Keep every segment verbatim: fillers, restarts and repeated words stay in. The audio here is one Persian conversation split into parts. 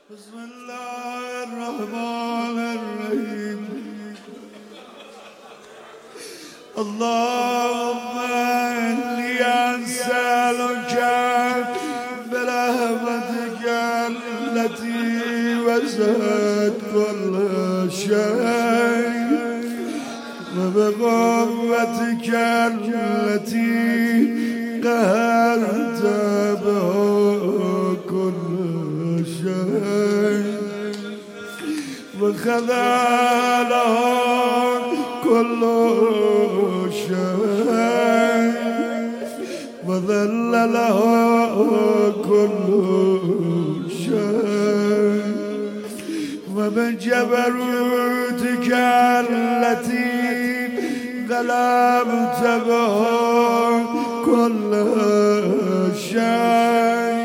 بسم الله الرحمن الرحيم. اللهم إني أسألك برحمتك التي وسعت كل شيء وبقوتك التي قهرت بها كل شيء وخذلها كل شيء وذللها كل شيء وبجبروتك التي غلبت بها كل شيء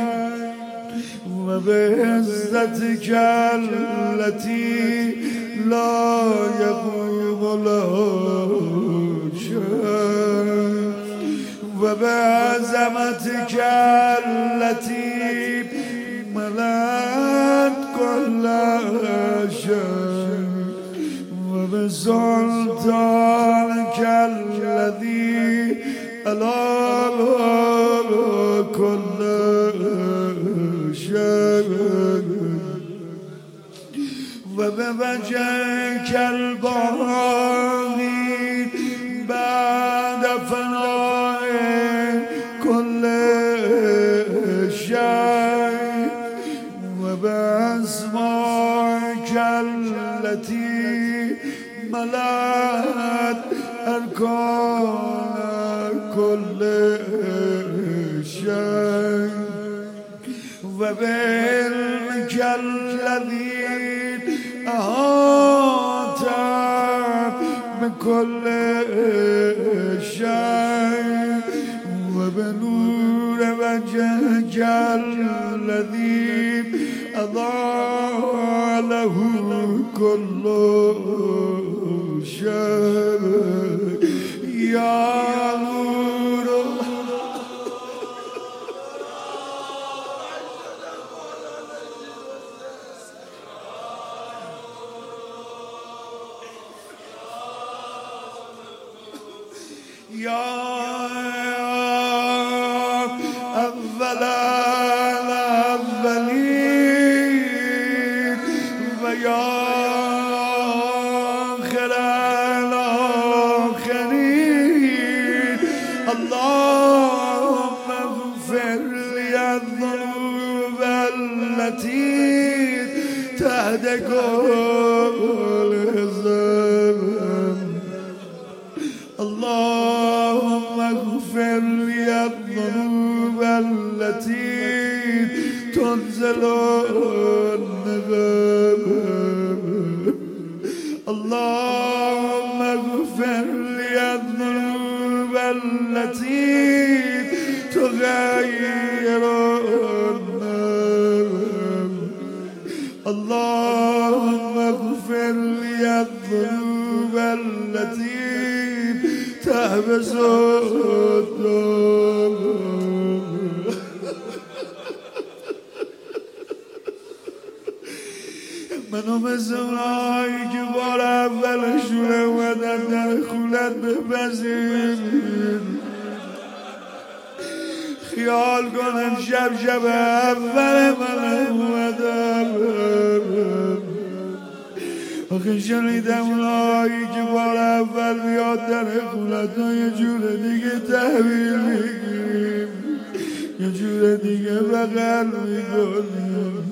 وبعزتك التي لا يقوم لها شيء وبعظمتك التي ملأت كل شيء وبسلطانك الذي ألال كل شيء وبوجهك الباقي بعد فناء كل شيء وبأسمائك التي ملأت أركان كل شيء وبعلمك الذي أحاط بكل شيء وبنور وجهك الذي أضاء له كل شيء يا نور يا أول الأولين ويا آخر الآخرين اللهم اغفر لي الذنوب التي تحت كل ذنب اللهم اغفر لي الذنوب التي تنزل النغم اللهم اغفر لي الذنوب التي تغير النغم اللهم اغفر لي الذنوب التي تحبس الدم منو مثل اونایی که بار اولشون اومدن در خونت بپذیرین خیال کنن شب شب اول من اومدم آخه شنیدم اونایی که بار اول بیاد در خونت یه جور دیگه تحویل میگیریم یه جور دیگه بغل میکنیم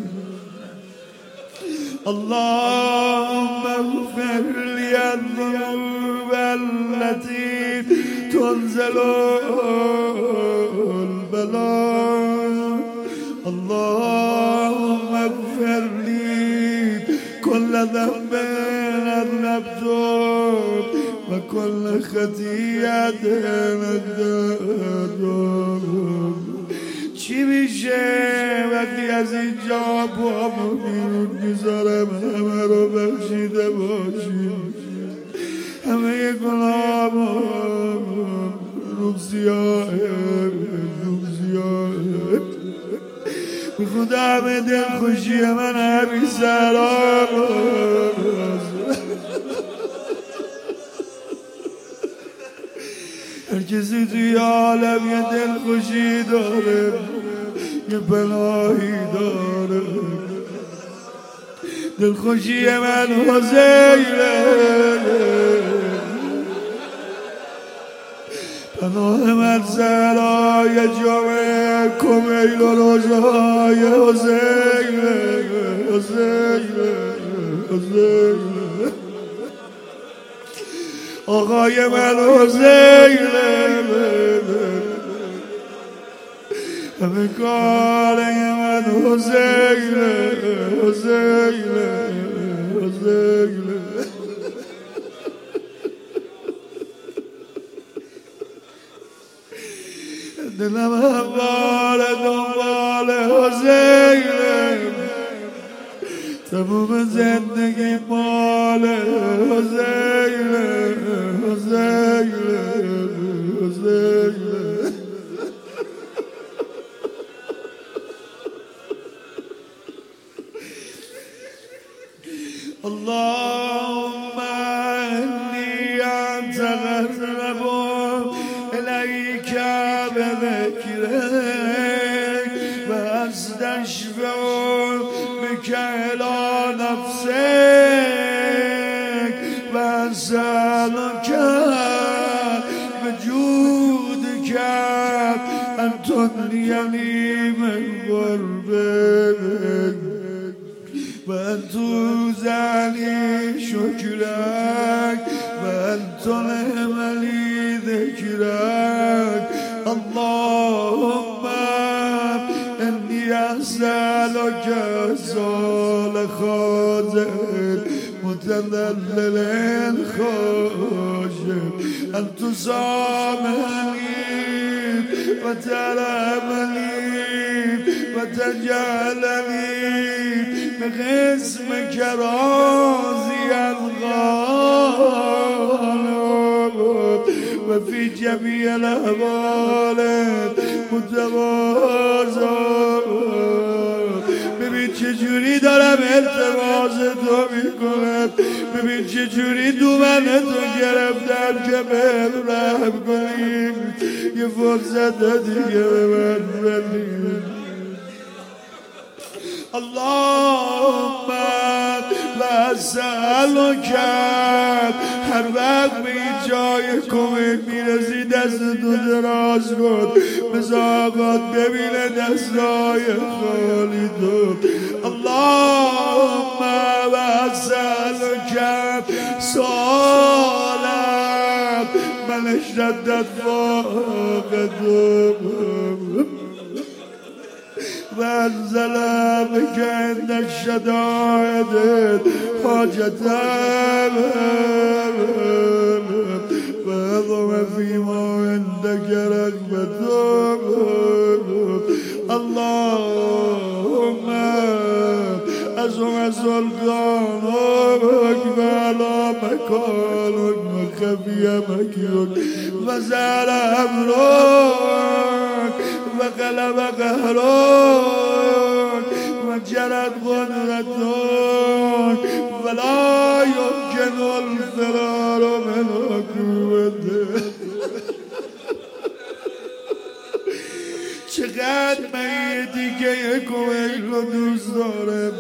اللهم اغفر لي الذنوب التي تنزل البلاء اللهم اغفر لي كل ذنب أذنبته وكل خطيئة أقدرته چی میشه وقتی از اینجا پامو بیرون میذارم همه رو بخشیده باشیم همه گناهامو روم سیاه روم سیاه خدا به دل خوشی من همی سرام هر کسی توی عالم یه دل خوشی داره یه پناهی داره دل خوشی من حسینه پناه من سرای جامعه کمیل و روزهای حسینه حسینه حسینه آقای من حسینه همه کاره من حسینه حسینه حسینه دلم هموار دنبال حسینه تموم زندگی مال حسینه حسینه حسینه اللهم إني أتقرب إليك بذكرك وأستشفع بك إلى نفسك وأسألك بجودك أن تغنيني من قربك وأن توزعني شكرك وأن تلهم لي ذكرك اللهم إني أسألك سؤال خاضع متذلل خاشع أن تسامحني وترحمني وتجعلني بقسمك راضيا غالب وفي جميع الأحوال متواضع ببین چجوری دارم التماس تو میکنم ببین چجوری دومن تو گرفتم که بهم رحم کنیم یه فرصت دیگه به من بدیم اللهم واسألك هر وقت به این جای کمک میرسی دست تو دراز کن بزاقات ببینه دستای خالی تو اللهم واسألك سؤالت من اشتدت فاقدهم وانزل بك عند الشدائد حاجتهم وعظم فيما عندك رغبتهم اللهم عظم سلطانك وعلى مكانك وخفي مكرك وزال أمرك وغلب قهرك وجرت قدرتك ولا يمكن الفرار من عقوبتك چقدر من یه دیگه کمیل رو دوست دارم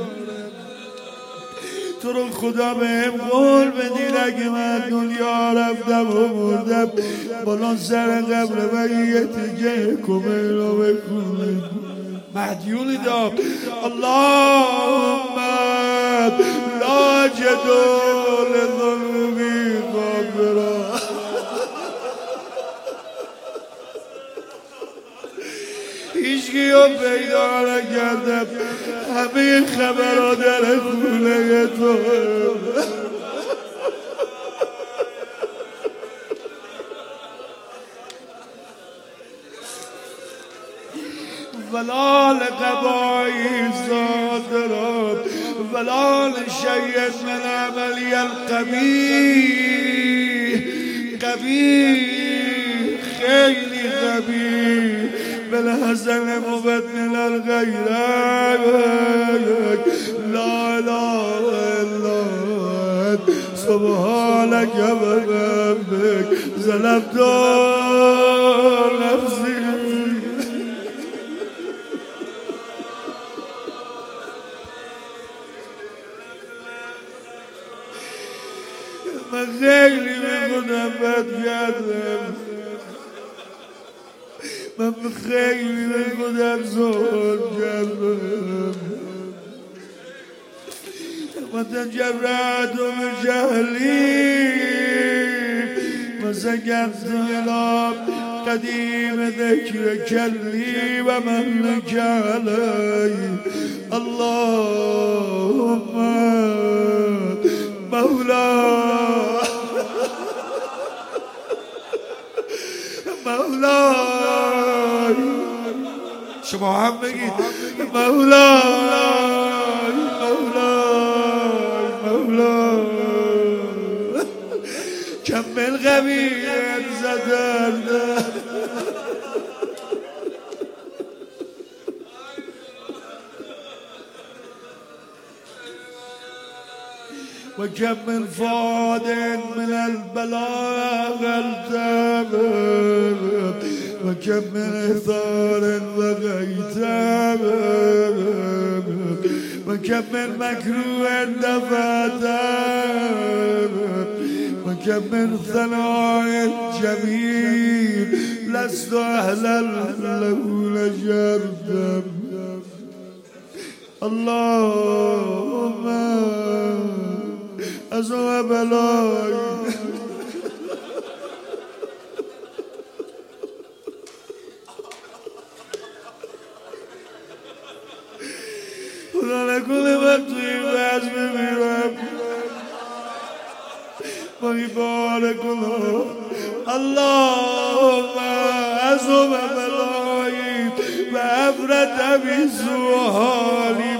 تو رو خدا بهم قول بدید اگه من دنیا رفتم و مردم بالا سر قبر من یه دیگه کمیل رو بکنم مدیونی دار اللهم لا جدول ذنوبی غافرا هیچکی رو پیدا نکردم همه خبرها در خونه تو ولا لقضای صادرات ولا لشیء من عملی القبیح قبیح خیلی قبیح به الحسن مبدل الغيرك لا اله الا انت سبحانك وبحمدك ظلمت نفسي من خیلی به خودم بد کردم من خیلی به خودم ظلم کردم من تجرعت من جهلی و سکت الى قدیم ذکر کلی و مملک علی اللهم مولا مولا شما هم بگید مولا مولا مولا کمل غمین زدن وكم من فاد من البلاء غلتم وكم من إثار وغيتم وكم من مكروه دفعتم وكم من ثناء جميل لست أهلا له لجرتم اللهم أزوى بلاي خدا نکنه من توی وز بمیرم بایی بار کنه اللهم أزوى بلاي و افرد بی سوحالی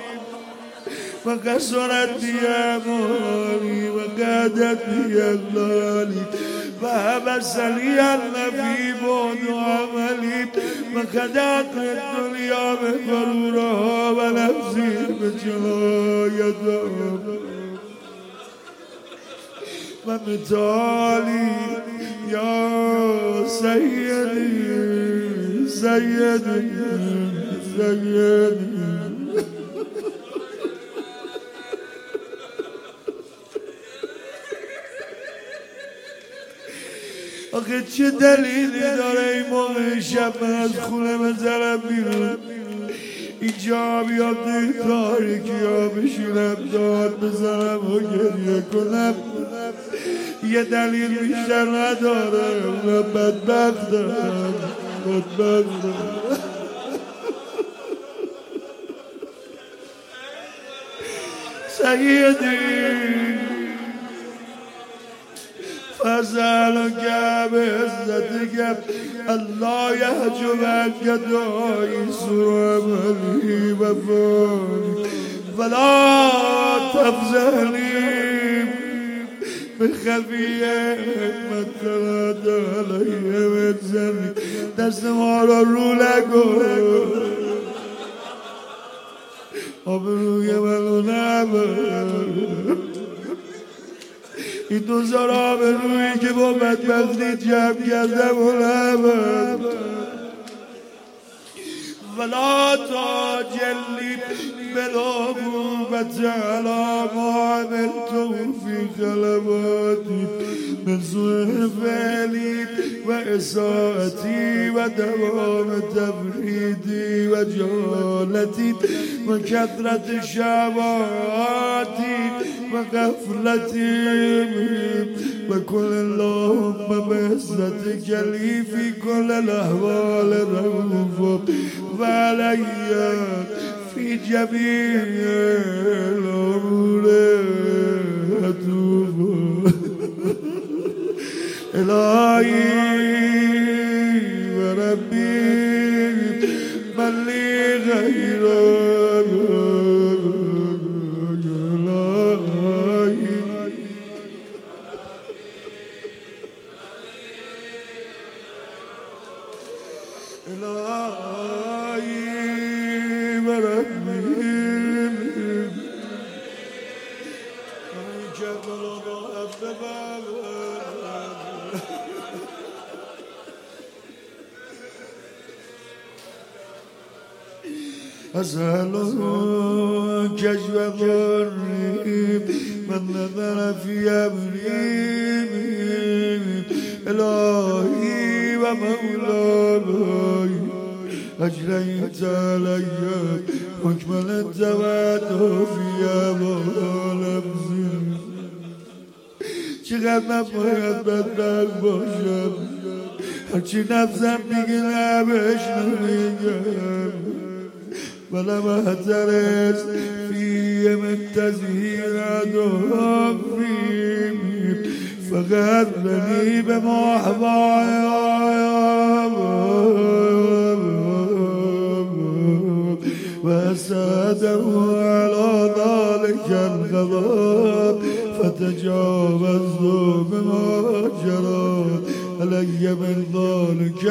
وكسرت بي أموري وقادت بي أغلالي فهبسني النبي بعد عملي وخدعت الدنيا بغرورها ونفسي بجنايتها ومثالي يا سيدي سيدي سيدي آخه چه دلیلی داره این موقع شب من از خونه بزنم بیرون اینجا بیام توی تاریکی ها بشینم داد بزنم و گریه کنم یه دلیل بیشتر ندارم من بدبختم بدبختم سیدی فاسألك بعزتك الله يحجبك دعائي سرمني وفاني فلا تفزعني بخفية من طلعت علي وتزني دست ما را رو نکن آبروی منو نبر این دو زارا به روی که با بدبختی جمع کردم و نبر ولا تاجلی بالعقوبة على ما عملته في خلواتي من سوء فعلي وإساءتي ودوام تفريدي وجهالتي وكثرة شهواتي وغفلتي وكل اللهم بعزتك لي في كل الأحوال رؤوف وعلي في جميع الأمور أتوب إلهي وربي من لي غيرك إلهي أسألك كشف ضري من نظر في أمري إلهي ومولاي أجريت علي حكم التوات في لفظي چقدر من باید بدبخت باشم هرچی نفسم میگه نبشنو میگم ولم احترس فی من تزهیر دهافیم فغرنی به محوایم و اسعده على ذلك الغضب فتجاوزت بما جرى علي من ذلك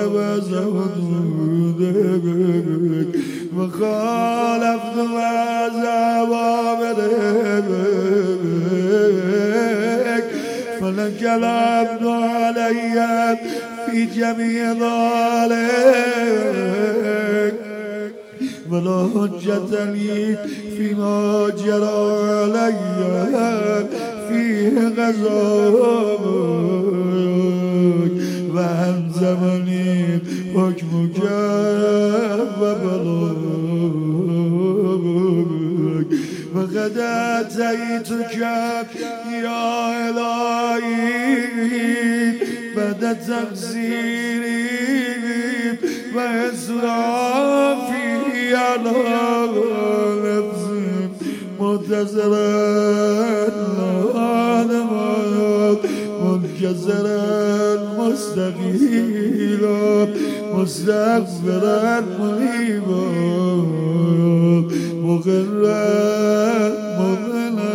وزهدك وخالفت أوامرك فلك العبد علي في جميع ذلك ولا حجة لي فيما جرى علي فيه غضبك وعن زمني حكمك وبلاغك وقد أتيتك يا إلهي بعد تقصيري وإسرافي على نفسي متزرا منكسرا مستقيلا مستغفرا منيبا مغرا مغنى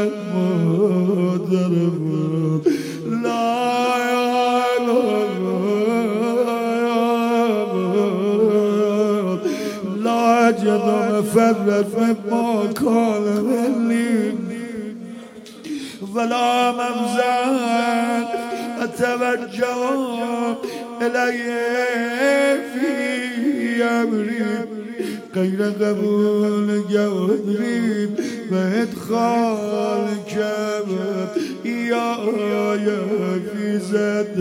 مدربا لا لا أجد مفرت مما كان مني ولا ممزا أتوجه إليه في أمري غير قبول جوهري وإدخالك إياي في ذات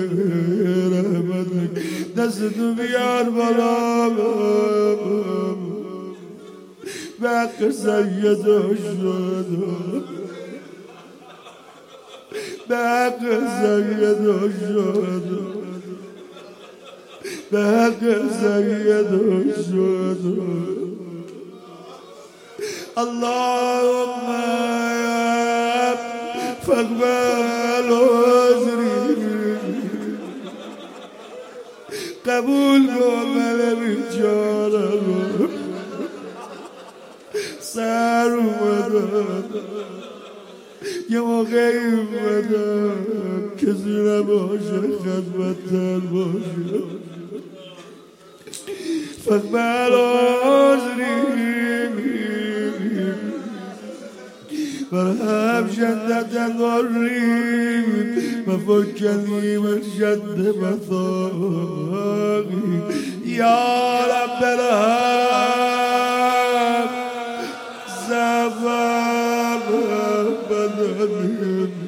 رحمتك دست بیار بالا بق سید شد بق سید شد بق سید شد اللهم فاقبل عذري قبول کن من بیچاره‌ام سر اومدم یه موقعی اومدم کسی نباشه خدمت‌تر باشه فاقبل عذري وارحم شدة ضري وفكني من شد مثاقي يا رب العالمين زفاف بدني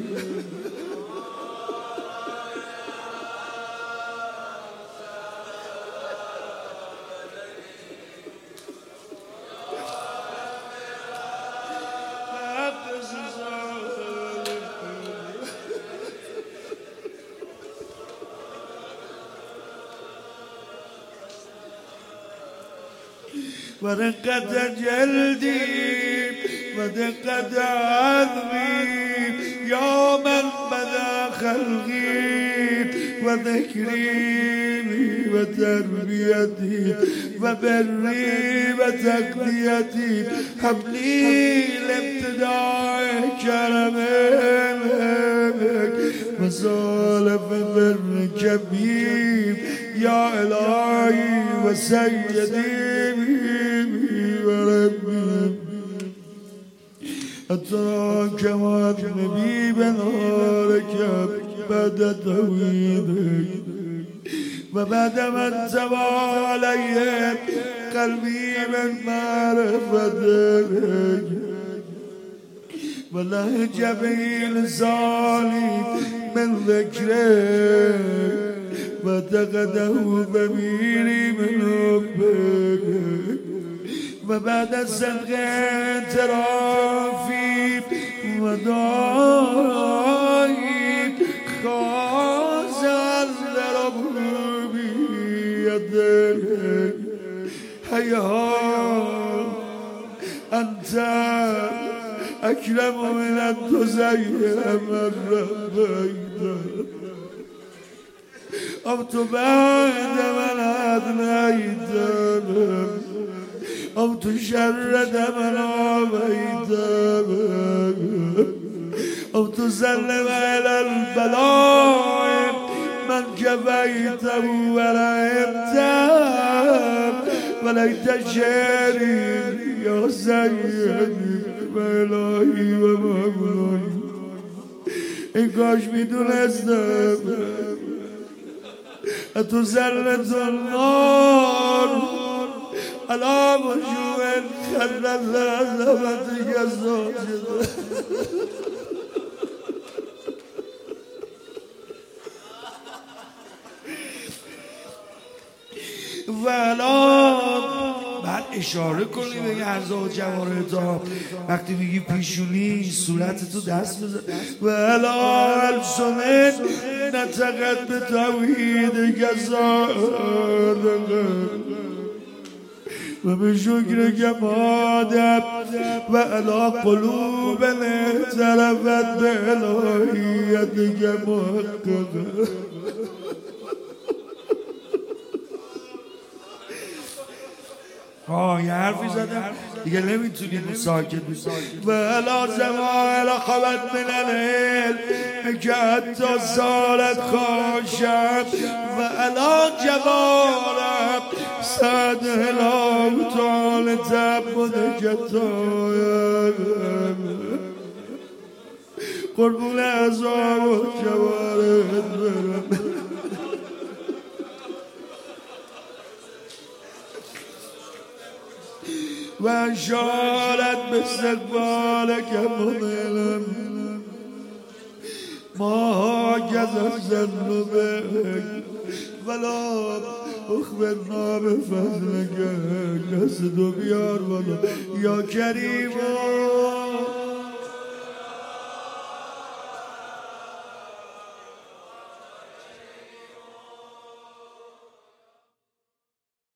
ورقة جلدي ودقة عظمي يا من بدا خلقي وذكري وتربيتي وبري وتقضيتي حبلي لابتداء كرمك وسالف برك بي يا إلهي وسيدي وربي حتی کمان نبی بنارکم بعد تویده و بعد من توالیه قلبی من معرفته و لهجه به لسانی من ذکره و تقده بمیری من حبه و بعد از صدق اعترافی و دعایی خازن لربوبیته هیها انت اکرم من التزیر من ربیته ام تو بعد من ادنیتم ام تو شرد من آبیتم ام تو سلم الى البلاء من كفيته ورحمته وليت شعري يا سيدي الهی و مولای ای کاش میدونستم تو ذرت النار علا وجوه خلل عظمت یزاجده ولا بعد اشاره کنی به این ارزا و جوارت ها وقتی میگی پیشونی صورت تو دست بزن ولا السنت نتقد به توحید گزار و به شکر کمادت و علا قلوب نهترفت به الهیت کمادت آه یه حرفی زدم دیگه نمیتونیم ساکت بشیم و لازم آل خوت من الهل که حتی سالت خاشم و علا جوارم سد هلاو تال تبود کتایم قربون عذاب و جوارت برم و اشارت به استقبالک مضلم ما گذر ذنبک ولا اخبرنا بفضلک دست دو بیار ولا یا کریم